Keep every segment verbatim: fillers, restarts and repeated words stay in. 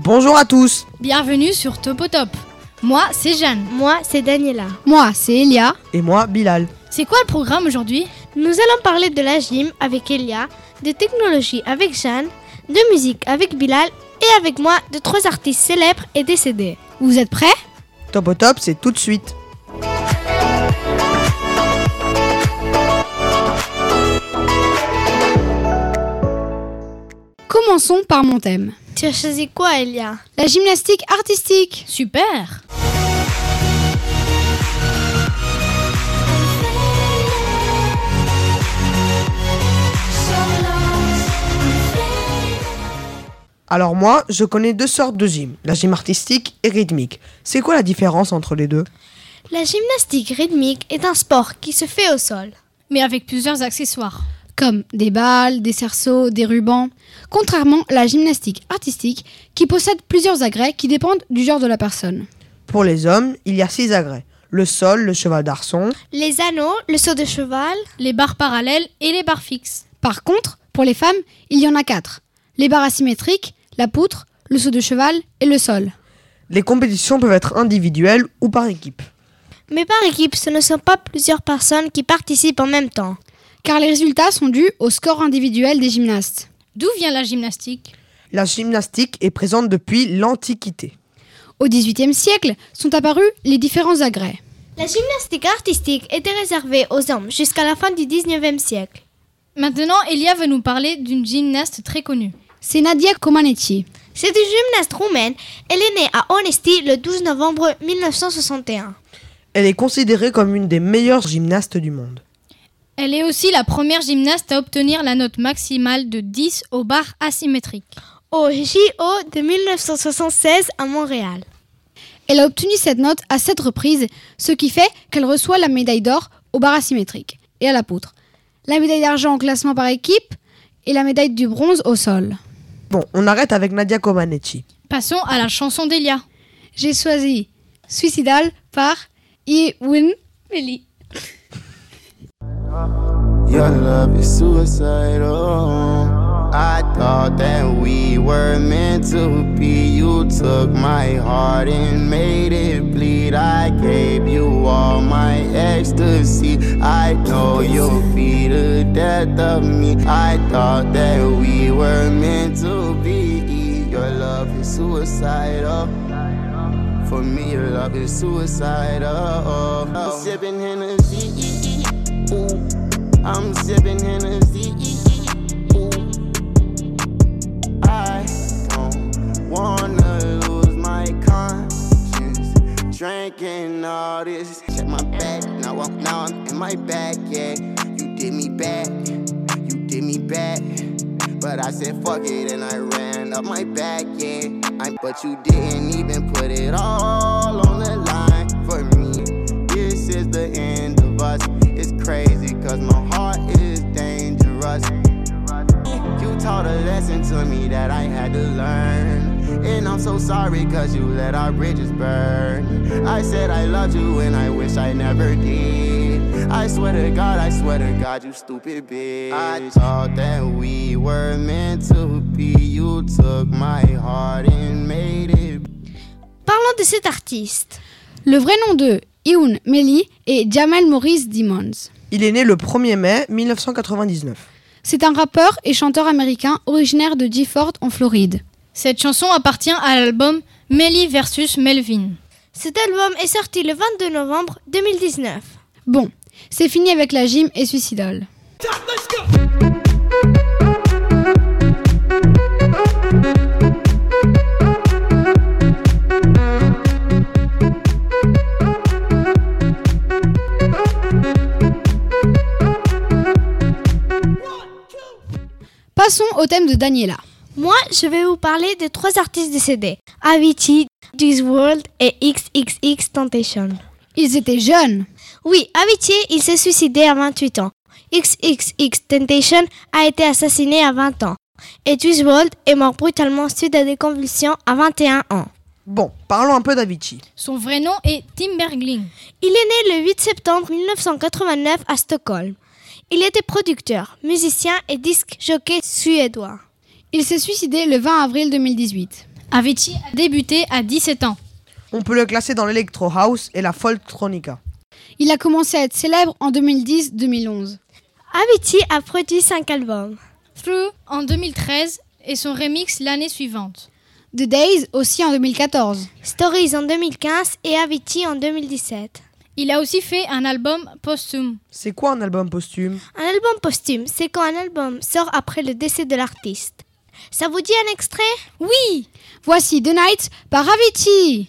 Bonjour à tous. Bienvenue sur Topotop. Moi, c'est Jeanne. Moi, c'est Daniela. Moi, c'est Elia. Et moi, Bilal. C'est quoi le programme aujourd'hui ? Nous allons parler de la gym avec Elia, de technologie avec Jeanne, de musique avec Bilal et avec moi de trois artistes célèbres et décédés. Vous êtes prêts ? Topotop, c'est tout de suite. Commençons par mon thème. Tu as choisi quoi, Elia ? La gymnastique artistique. Super ! Alors moi, je connais deux sortes de gym, la gym artistique et rythmique. C'est quoi la différence entre les deux ? La gymnastique rythmique est un sport qui se fait au sol. Mais avec plusieurs accessoires. Comme des balles, des cerceaux, des rubans. Contrairement à la gymnastique artistique qui possède plusieurs agrès qui dépendent du genre de la personne. Pour les hommes, il y a six agrès. Le sol, le cheval d'arçon, Les anneaux, le saut de cheval, Les barres parallèles et les barres fixes. Par contre, pour les femmes, il y en a quatre. Les barres asymétriques, la poutre, le saut de cheval et le sol. Les compétitions peuvent être individuelles ou par équipe. mais par équipe, ce ne sont pas plusieurs personnes qui participent en même temps. Car les résultats sont dus au score individuel des gymnastes. D'où vient la gymnastique ? La gymnastique est présente depuis l'Antiquité. Au dix-huitième siècle sont apparus les différents agrès. La gymnastique artistique était réservée aux hommes jusqu'à la fin du dix-neuvième siècle. Maintenant, Elia veut nous parler d'une gymnaste très connue. C'est Nadia Comaneci. C'est une gymnaste roumaine. Elle est née à Onesti le douze novembre mille neuf cent soixante et un. Elle est considérée comme une des meilleures gymnastes du monde. Elle est aussi la première gymnaste à obtenir la note maximale de dix aux barres asymétriques. Au J O de mille neuf cent soixante-seize à Montréal. Elle a obtenu cette note à sept reprises, ce qui fait qu'elle reçoit la médaille d'or aux barres asymétriques et à la poutre, la médaille d'argent au classement par équipe et la médaille du bronze au sol. Bon, on arrête avec Nadia Comaneci. Passons à la chanson d'Elia. J'ai choisi Suicidal par Ewan Melly. Your love is suicidal. I thought that we were meant to be. You took my heart and made it bleed. I gave you all my ecstasy. I know you'll be the death of me. I thought that we were meant to be. Your love is suicidal. For me, your love is suicidal. I'm sipping Hennessy. Ooh. I'm sipping Hennessy. Ooh. I don't wanna lose my conscience. Drinking all this. Check my back. Now I'm, now I'm in my bag, yeah. You did me bad. You did me bad. But I said fuck it and I ran up my back, yeah. I, but you didn't even put it all on the line for me. This is the end of us. It's crazy cause my heart is dangerous. You taught a lesson to me that I had to learn. And I'm so sorry cause you let our bridges burn. I said I loved you and I wish I never did. I swear to God, I swear to God, you stupid bitch. I thought that we were meant to be. You took my heart and made it. Parlons de cet artiste. Le vrai nom de Ewan Melly est Jamal Maurice Dimonds. Il est né le premier mai mille neuf cent quatre-vingt-dix-neuf. C'est un rappeur et chanteur américain originaire de Gifford en Floride. Cette chanson appartient à l'album Melly versus Melvin. Cet album est sorti le vingt-deux novembre deux mille dix-neuf. Bon, c'est fini avec la gym et Suicidal. Passons au thème de Daniela. Moi, je vais vous parler de trois artistes décédés. Avicii, Juice world et X X X Temptation. Ils étaient jeunes. Oui, Avicii, il s'est suicidé à vingt-huit ans. X X X Temptation a été assassiné à vingt ans. Et Juice world est mort brutalement suite à des convulsions à vingt et un ans. Bon, parlons un peu d'Avicii. Son vrai nom est Tim Bergling. Il est né le huit septembre mille neuf cent quatre-vingt-neuf à Stockholm. Il était producteur, musicien et disc jockey suédois. Il s'est suicidé le vingt avril deux mille dix-huit. Avicii a débuté à dix-sept ans. On peut le classer dans l'Electro House et la Folktronica. Il a commencé à être célèbre en deux mille dix deux mille onze. Avicii a produit cinq albums. Through en deux mille treize et son remix l'année suivante. The Days aussi en deux mille quatorze. Stories en deux mille quinze et Avicii en deux mille dix-sept. Il a aussi fait un album posthume. C'est quoi un album posthume? Un album posthume, c'est quand un album sort après le décès de l'artiste. Ça vous dit un extrait? Oui! Voici The Night par Avicii.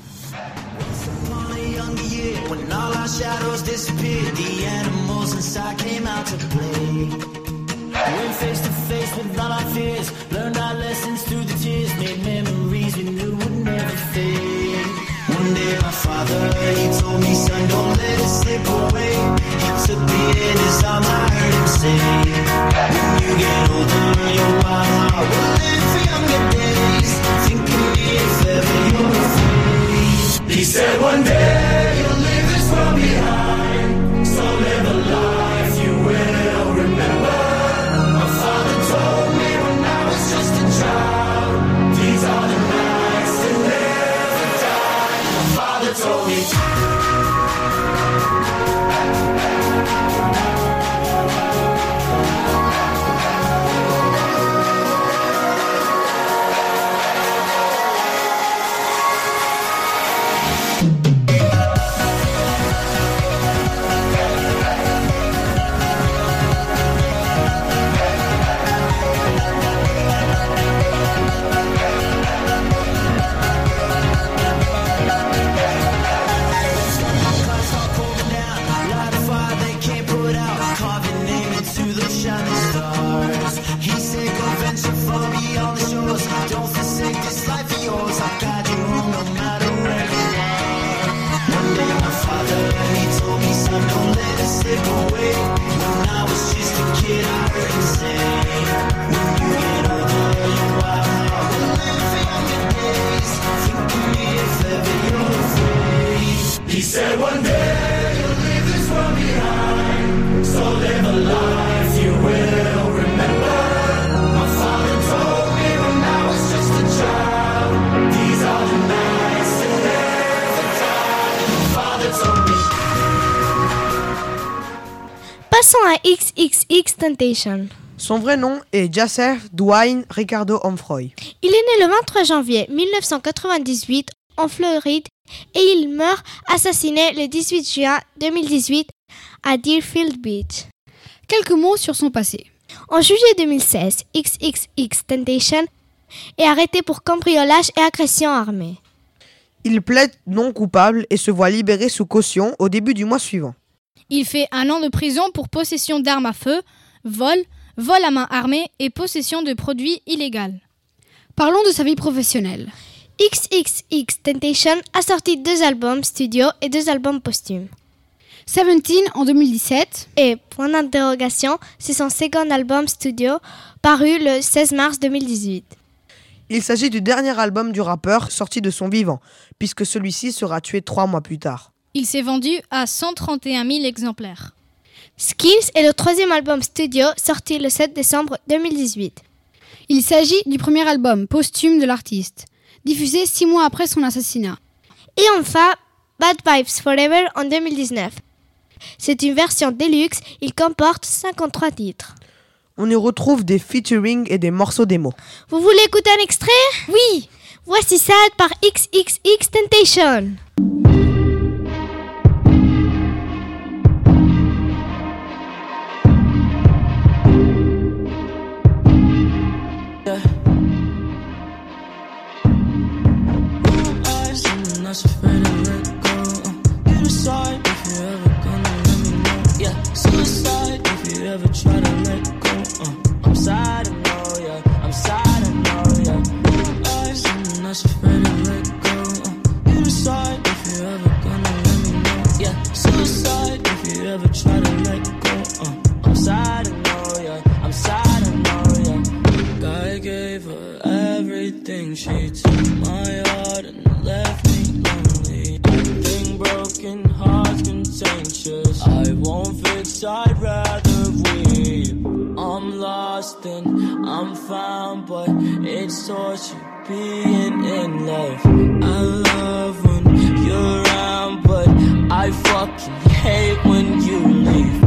When all our shadows disappeared, the animals inside came out to play. Went face to face with all our fears, learned our lessons through the tears, made memories we knew would never fade. One day my father, he told me, son, don't let it slip away. He took me in his arms, I heard him say, when you get older, your wild heart will live for younger days. Think of me if ever you're afraid. He said one day you'll leave this world behind, so live a life you will remember. My father told me when I was just a child, these are the nights that never die. My father told me. He said one day you'll leave this world behind, so live a life you will remember. My father told me when I was just a child, these are the nights that never die. My father told me. Passons à X X X Temptation. Son vrai nom est Joseph Dwayne Ricardo Humphrey. Il est né le vingt-trois janvier mille neuf cent quatre-vingt-dix-huit en Floride et il meurt assassiné le dix-huit juin deux mille dix-huit à Deerfield Beach. Quelques mots sur son passé. En juillet deux mille seize, X X X Temptation est arrêté pour cambriolage et agression armée. Il plaide non coupable et se voit libéré sous caution au début du mois suivant. Il fait un an de prison pour possession d'armes à feu, vol, vol à main armée et possession de produits illégaux. Parlons de sa vie professionnelle. X X X Temptation a sorti deux albums studio et deux albums posthumes. Seventeen en deux mille dix-sept et point d'interrogation, c'est son second album studio paru le seize mars deux mille dix-huit. Il s'agit du dernier album du rappeur sorti de son vivant, puisque celui-ci sera tué trois mois plus tard. Il s'est vendu à cent trente et un mille exemplaires. Skills est le troisième album studio sorti le sept décembre deux mille dix-huit. Il s'agit du premier album posthume de l'artiste, diffusé six mois après son assassinat. Et enfin, Bad Vibes Forever en deux mille dix-neuf. C'est une version deluxe, il comporte cinquante-trois titres. On y retrouve des featuring et des morceaux démo. Vous voulez écouter un extrait? Oui! Voici Sad par X X X Temptation. Afraid to let go. Uh, you decide if you're ever gonna let me know. Yeah, suicide if you ever try to let go. Uh, I'm sad, I know, yeah. I'm sad, I know, yeah. I'm not afraid to let go. Uh, you decide if you're ever gonna let me know. Yeah, suicide if you ever try to let go. Uh, I'm sad, I know, yeah. I'm sad, I know, yeah. God gave her everything. She took my heart and left me lonely. Everything broken, hearts contentious. I won't fix, I'd rather weep. I'm lost and I'm found, but it's torture. being in love. I love when you're around, but I fucking hate when you leave.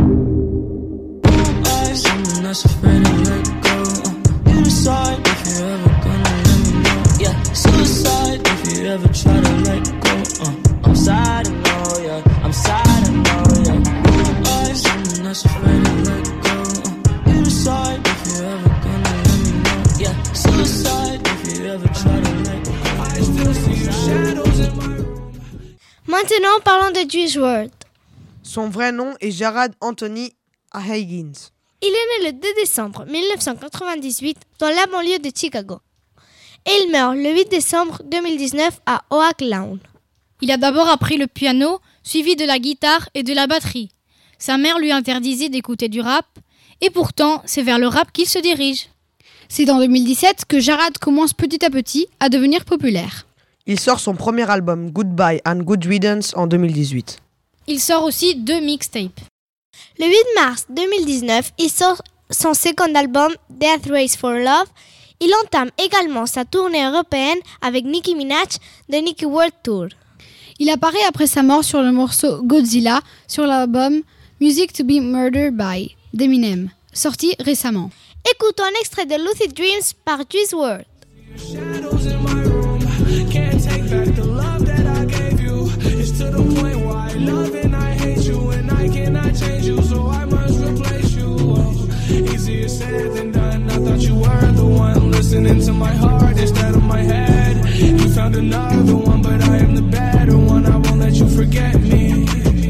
I'm someone that's afraid to let go. Uh, you decide if you're ever gonna let me know. Yeah, suicide if you ever try to let go. Uh, I'm sad, I know, yeah. I'm sad, I know, yeah. I'm someone that's afraid to let go. Uh, you decide if you're ever gonna let me know. Yeah, suicide if you ever try to let go. I still see your shadows in my room. Maintenant, parlons de Juice world. Son vrai nom est Jarrad Anthony Higgins. Il est né le deux décembre mille neuf cent quatre-vingt-dix-huit dans la banlieue de Chicago. Et il meurt le huit décembre deux mille dix-neuf à Oak Lawn. Il a d'abord appris le piano, suivi de la guitare et de la batterie. Sa mère lui interdisait d'écouter du rap, et pourtant, c'est vers le rap qu'il se dirige. C'est en deux mille dix-sept que Jarrad commence petit à petit à devenir populaire. Il sort son premier album Goodbye and Good Riddance en deux mille dix-huit. Il sort aussi deux mixtapes. Le huit mars deux mille dix-neuf, il sort son second album Death Race for Love. Il entame également sa tournée européenne avec Nicki Minaj de Nicki World Tour. Il apparaît après sa mort sur le morceau Godzilla sur l'album Music to be Murdered by d'Eminem, sorti récemment. Écoutons un extrait de Lucid Dreams par Juice world. Shadows in my room, can't take back the love that I gave you. It's to the point where I love and I hate you, and I cannot change you, so I must replace you. Oh, easier said than done. I thought you were the one listening to my heart instead of my head. You found another one, but I am the better one. I won't let you forget me.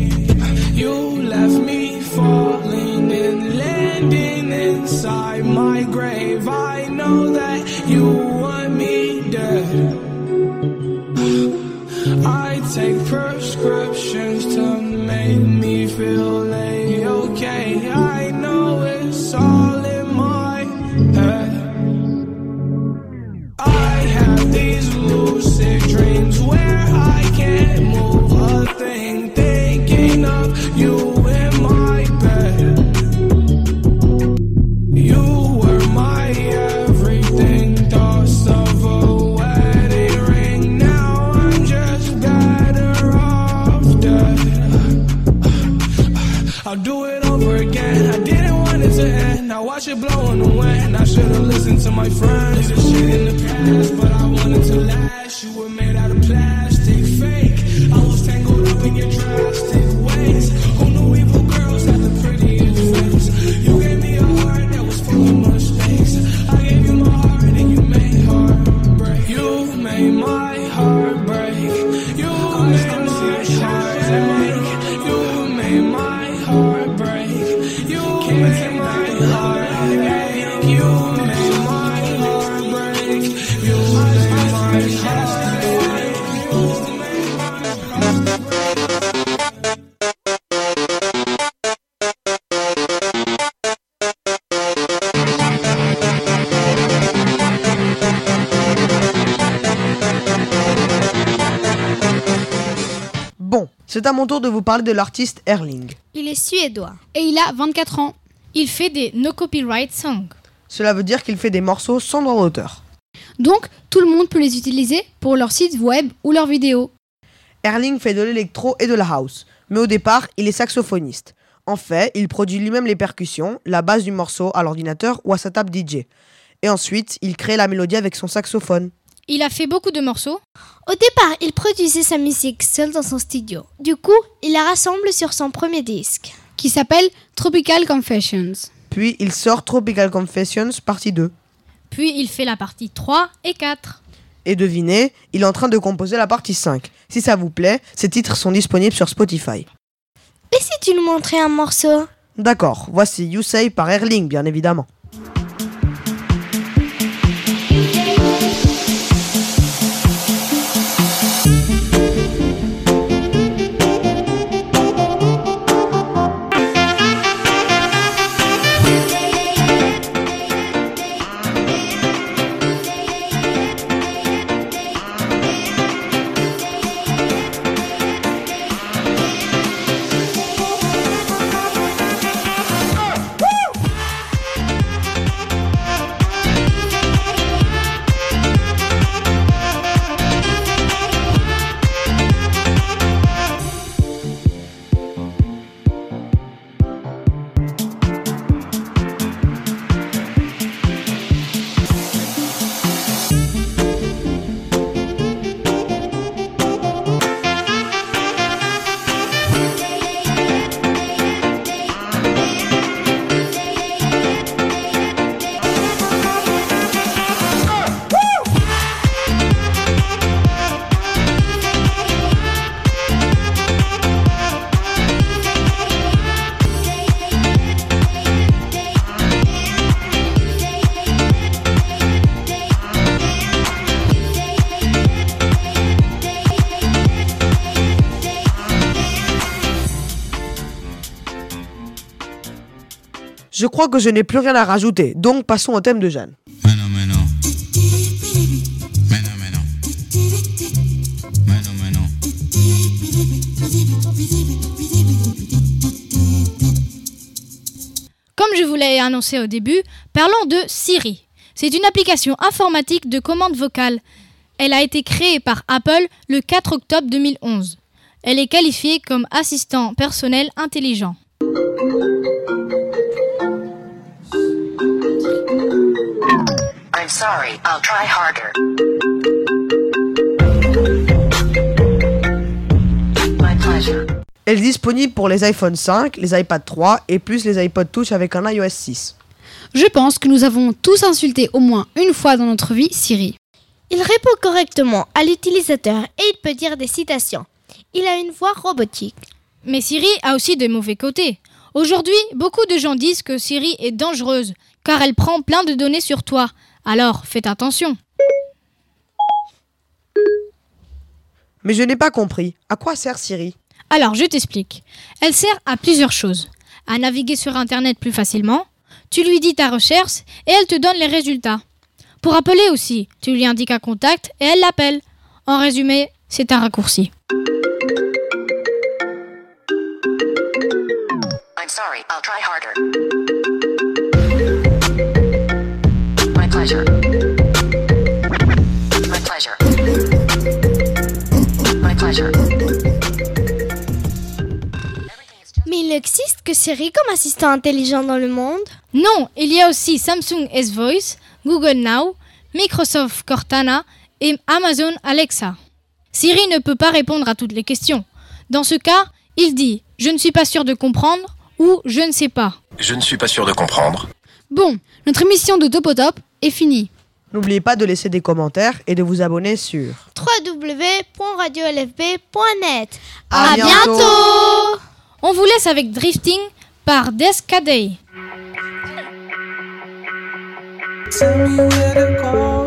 You left me falling and landing inside my grave. I know that you want me dead. I take prescriptions to make me feel A-okay. I know it's all in my head. I have these lucid dreams where I can't move a thing, thinking of you in my bed. You were my everything, thoughts of a wedding ring. Now I'm just better off dead. I'll do it over again. I didn't want it to end. Now watch it blow in the wind. I should've listened to my friends. This shit in the past, but I wanted to last. You were made out of plastic, fake. I was tangled up in your drastic ways. Who knew evil girls had the prettiest face? You gave me a heart that was full of mistakes. I gave you my heart and you made heart break. You made my heart break. You made my heart ache. You made my heart break. You made my heart ache. You made my heart break. You made my heart ache. You made my heart Bon, c'est à mon tour de vous parler de l'artiste Erling. Il est suédois. Et il a vingt-quatre ans. Il fait des no copyright songs. Cela veut dire qu'il fait des morceaux sans droit d'auteur. Donc, tout le monde peut les utiliser pour leur site web ou leurs vidéos. Erling fait de l'électro et de la house, mais au départ, il est saxophoniste. En fait, il produit lui-même les percussions, la base du morceau à l'ordinateur ou à sa table D J. Et ensuite, il crée la mélodie avec son saxophone. Il a fait beaucoup de morceaux. Au départ, il produisait sa musique seul dans son studio. Du coup, il la rassemble sur son premier disque, Qui s'appelle Tropical Confessions. Puis, il sort Tropical Confessions partie deux. Puis il fait la partie trois et quatre. Et devinez, il est en train de composer la partie cinq. Si ça vous plaît, ces titres sont disponibles sur Spotify. Et si tu nous montrais un morceau? D'accord, voici You Say par Erling, bien évidemment. Je crois que je n'ai plus rien à rajouter, donc passons au thème de Jeanne. Mais non, mais non. Mais non, mais non. Mais non, mais non. Comme je vous l'ai annoncé au début, parlons de Siri. C'est une application informatique de commande vocale. Elle a été créée par Apple le quatre octobre deux mille onze. Elle est qualifiée comme assistant personnel intelligent. I'm sorry, I'll try harder. My pleasure. Elle est disponible pour les iPhone cinq, les iPad trois et plus les iPod Touch avec un iOS six. Je pense que nous avons tous insulté au moins une fois dans notre vie Siri. Il répond correctement à l'utilisateur et il peut dire des citations. Il a une voix robotique. Mais Siri a aussi des mauvais côtés. Aujourd'hui, beaucoup de gens disent que Siri est dangereuse car elle prend plein de données sur toi. Alors, faites attention. Mais je n'ai pas compris. À quoi sert Siri ? Alors, je t'explique. Elle sert à plusieurs choses. À naviguer sur Internet plus facilement. Tu lui dis ta recherche et elle te donne les résultats. Pour appeler aussi, tu lui indiques un contact et elle l'appelle. En résumé, c'est un raccourci. I'm sorry, I'll try harder. My pleasure. My pleasure. My pleasure. Mais il existe que Siri comme assistant intelligent dans le monde ? Non, il y a aussi Samsung S-Voice, Google Now, Microsoft Cortana et Amazon Alexa. Siri ne peut pas répondre à toutes les questions. Dans ce cas, il dit « Je ne suis pas sûr de comprendre » ou « Je ne sais pas ». Je ne suis pas sûr de comprendre. Bon, notre émission de Topotop est finie. N'oubliez pas de laisser des commentaires et de vous abonner sur w w w point radio l f b point net. À À bientôt. bientôt. On vous laisse avec Drifting par Descaday. Tell me where to go.